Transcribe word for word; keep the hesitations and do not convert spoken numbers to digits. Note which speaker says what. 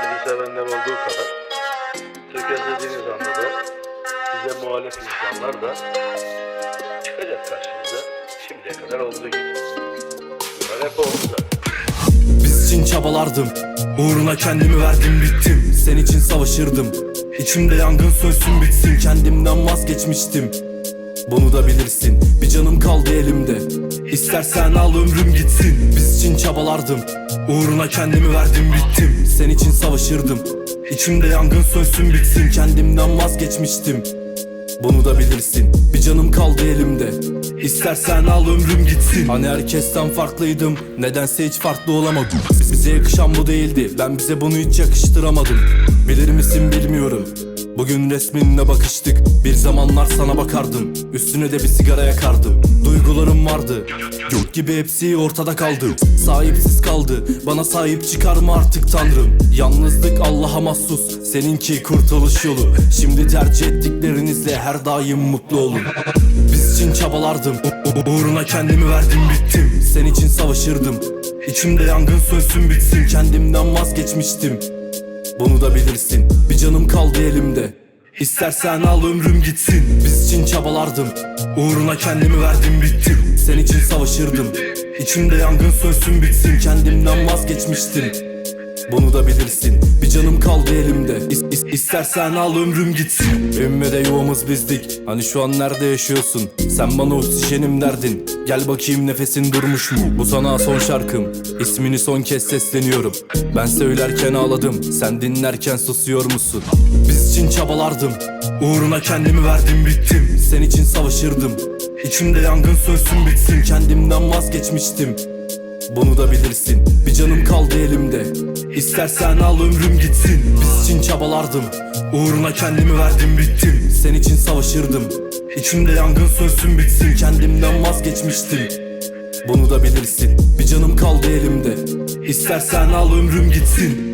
Speaker 1: Sizi sevenler olduğu kadar tökezlediğiniz anda da size muhalif insanlar da çıkacak karşınıza, şimdiye kadar olduğu gibi. Bunlar hep oldu zaten.
Speaker 2: Biz için çabalardım, uğruna kendimi verdim, bittim. Sen için savaşırdım, içimde yangın sönsün bitsin. Kendimden vazgeçmiştim, bunu da bilirsin. Bir canım kaldı elimde, İstersen al ömrüm gitsin. Biz için çabalardım, uğruna kendimi verdim, bittim. Sen için savaşırdım, içimde yangın sönsün bitsin. Kendimden vazgeçmiştim, bunu da bilirsin. Bir canım kaldı elimde, İstersen al ömrüm gitsin. Hani herkesten farklıydım, nedense hiç farklı olamadım. Bize yakışan bu değildi, ben bize bunu hiç yakıştıramadım. Bilir misin bilmiyorum, bugün resminle bakıştık. Bir zamanlar sana bakardım, üstüne de bir sigara yakardım. Duygularım vardı, gök gibi hepsi ortada kaldı. Sahipsiz kaldı, bana sahip çıkar mı artık Tanrım? Yalnızlık Allah'a mahsus, seninki kurtuluş yolu. Şimdi tercih ettiklerinizle her daim mutlu olun. Biz için çabalardım, uğruna kendimi verdim, bittim. Sen için savaşırdım, içimde yangın sönsün bitsin. Kendimden vazgeçmiştim, bunu da bilirsin. Bir canım kaldı elimde, İstersen al ömrüm gitsin. Biz için çabalardım, uğruna kendimi verdim, bittim. Sen için savaşırdım, içimde yangın sönsün bitsin. Kendimden vazgeçmiştim, bunu da bilirsin. Bir canım kaldı elimde, İs is İstersen al ömrüm gitsin. Evime de yuvamız bizdik, hani şu an nerede yaşıyorsun? Sen bana oksijenim derdin, gel bakayım nefesin durmuş mu? Bu sana son şarkım, ismini son kez sesleniyorum. Ben söylerken ağladım, sen dinlerken susuyor musun? Biz için çabalardım, uğruna kendimi verdim, bittim. Sen için savaşırdım, içimde yangın sönsün bitsin. Kendimden vazgeçmiştim, bunu da bilirsin. Bir canım kaldı elimde, İstersen al ömrüm gitsin. Biz için çabalardım, uğruna kendimi verdim, bittim. Sen için savaşırdım, içimde yangın sönsün bitsin. Kendimden vazgeçmiştim, bunu da bilirsin. Bir canım kaldı elimde, İstersen al ömrüm gitsin.